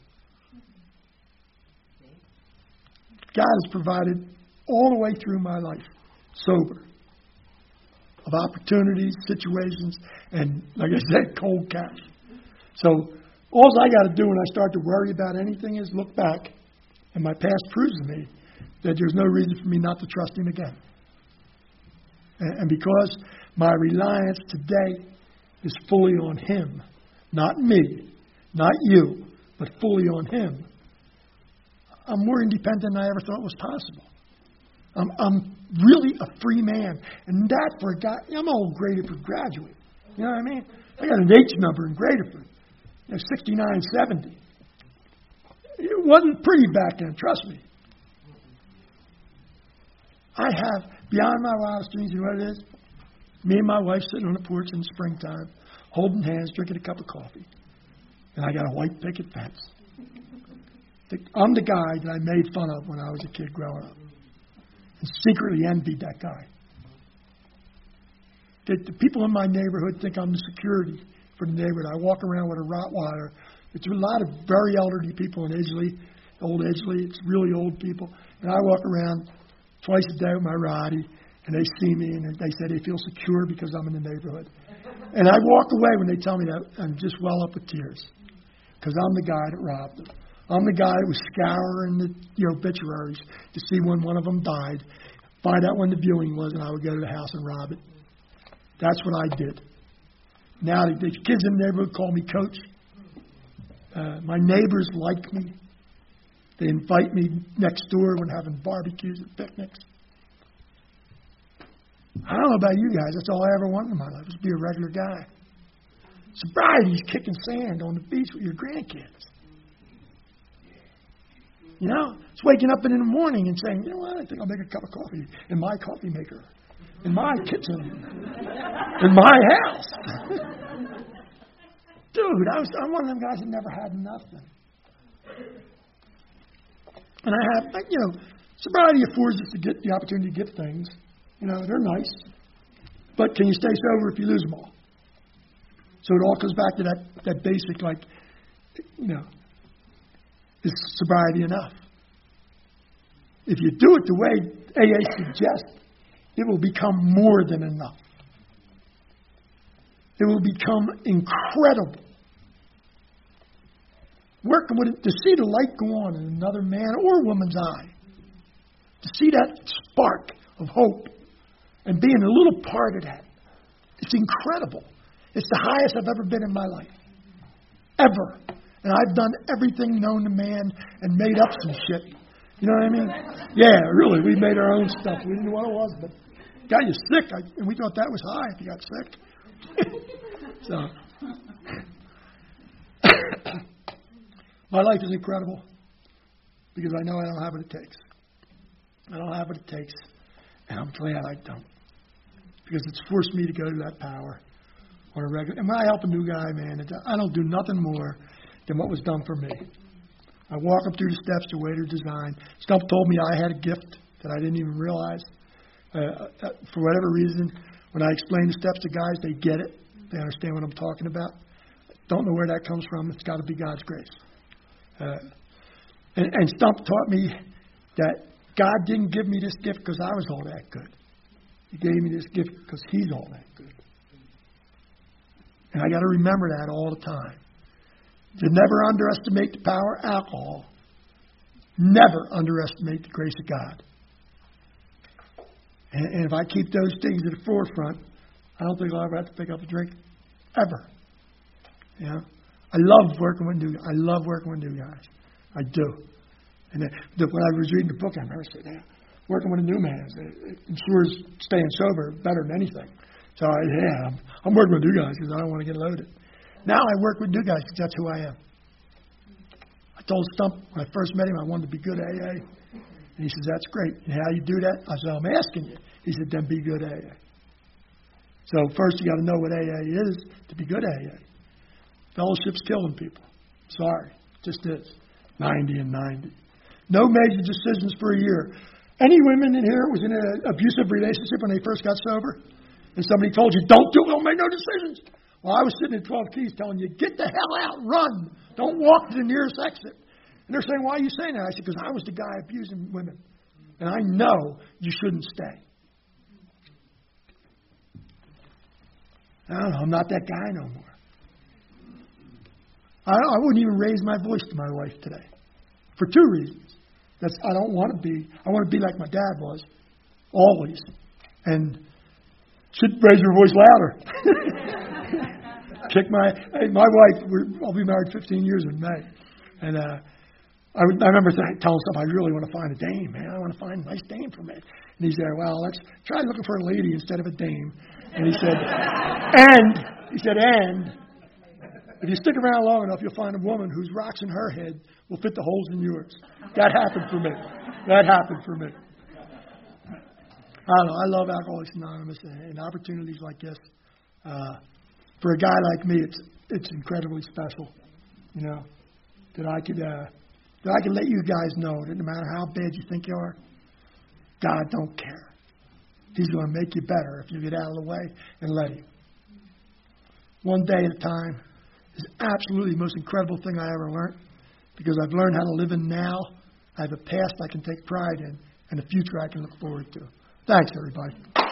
God has provided all the way through my life, sober, of opportunities, situations, and, like I said, cold cash. So all I got to do when I start to worry about anything is look back, and my past proves to me that there's no reason for me not to trust Him again. And, and because my reliance today is fully on Him, not me, not you, but fully on Him, I'm more independent than I ever thought was possible. I'm, I'm really a free man. And that for a guy, I'm an old Graterford graduate. You know what I mean? I got an H number in Graterford. You know, sixty-nine seventy. It wasn't pretty back then, trust me. I have, beyond my wildest dreams, you know what it is? Me and my wife sitting on the porch in the springtime, holding hands, drinking a cup of coffee. And I got a white picket fence. I'm the guy that I made fun of when I was a kid growing up. And secretly envied that guy. The, the people in my neighborhood think I'm the security for the neighborhood. I walk around with a Rottweiler. It's a lot of very elderly people in Edgeley, old Edgeley. It's really old people. And I walk around twice a day with my Roddy, and they see me, and they say they feel secure because I'm in the neighborhood. And I walk away when they tell me that and just well up with tears because I'm the guy that robbed them. I'm the guy that was scouring the you know, obituaries to see when one of them died, find out when the viewing was, and I would go to the house and rob it. That's what I did. Now the, the kids in the neighborhood call me coach. Uh, my neighbors like me. They invite me next door when having barbecues and picnics. I don't know about you guys. That's all I ever wanted in my life, was to be a regular guy. Sobriety is kicking sand on the beach with your grandkids. You know, it's waking up in the morning and saying, you know what, I think I'll make a cup of coffee in my coffee maker, in my kitchen, in my house. Dude, I was, I'm one of them guys that never had nothing. And I have, you know, sobriety affords us to get the opportunity to get things. You know, they're nice. But can you stay sober if you lose them all? So it all comes back to that, that basic, like, you know, is sobriety enough? If you do it the way A A suggests, it will become more than enough. It will become incredible. Working with it, to see the light go on in another man or woman's eye, to see that spark of hope and being a little part of that, it's incredible. It's the highest I've ever been in my life. Ever. And I've done everything known to man and made up some shit. You know what I mean? Yeah, really. We made our own stuff. We didn't know what it was, but got you sick. I, and we thought that was high if you got sick. So, my life is incredible because I know I don't have what it takes. I don't have what it takes, and I'm glad I don't, because it's forced me to go to that power on a regular. And when I help a new guy, man, I don't do nothing more than what was done for me. I walk up through the steps to Waiter Design. Stump told me I had a gift that I didn't even realize. Uh, uh, for whatever reason, when I explain the steps to guys, they get it. They understand what I'm talking about. Don't know where that comes from. It's got to be God's grace. Uh, and, and Stump taught me that God didn't give me this gift because I was all that good. He gave me this gift because He's all that good. And I got to remember that all the time. To never underestimate the power of alcohol. Never underestimate the grace of God. And, and if I keep those things at the forefront, I don't think I'll ever have to pick up a drink. Ever. You know? I love working with new guys. I love working with new guys. I do. And the, the, when I was reading the book, I remember saying, working with a new man. It ensures staying sober better than anything. So, I, yeah, I'm, I'm working with new guys because I don't want to get loaded. Now I work with new guys because that's who I am. I told Stump when I first met him I wanted to be good at A A. And he says, that's great. And how you do that? I said, I'm asking you. He said, then be good at A A. So first you got to know what A A is to be good at A A. Fellowship's killing people. Sorry. Just is. ninety and ninety. No major decisions for a year. Any women in here was in an abusive relationship when they first got sober? And somebody told you, don't do it, don't make no decisions. Well, I was sitting at twelve keys telling you, get the hell out, run. Don't walk to the nearest exit. And they're saying, why are you saying that? I said, because I was the guy abusing women. And I know you shouldn't stay. I don't know, I'm not that guy no more. I, I wouldn't even raise my voice to my wife today. For two reasons. That's I don't want to be, I want to be like my dad was. Always. And should raise your voice louder. Kick my, hey, my wife, we're, I'll be married fifteen years in May. And uh, I, would, I remember th- telling him, I really want to find a dame, man. I want to find a nice dame for me. And he said, well, let's try looking for a lady instead of a dame. And he said, and, he said, and, if you stick around long enough, you'll find a woman whose rocks in her head will fit the holes in yours. That happened for me. That happened for me. I don't know. I love Alcoholics Anonymous and opportunities like this. Uh, for a guy like me, it's it's incredibly special. You know, that I could uh, that I can let you guys know that no matter how bad you think you are, God don't care. He's going to make you better if you get out of the way and let Him. One day at a time is absolutely the most incredible thing I ever learned, because I've learned how to live in now. I have a past I can take pride in and a future I can look forward to. Thanks, everybody.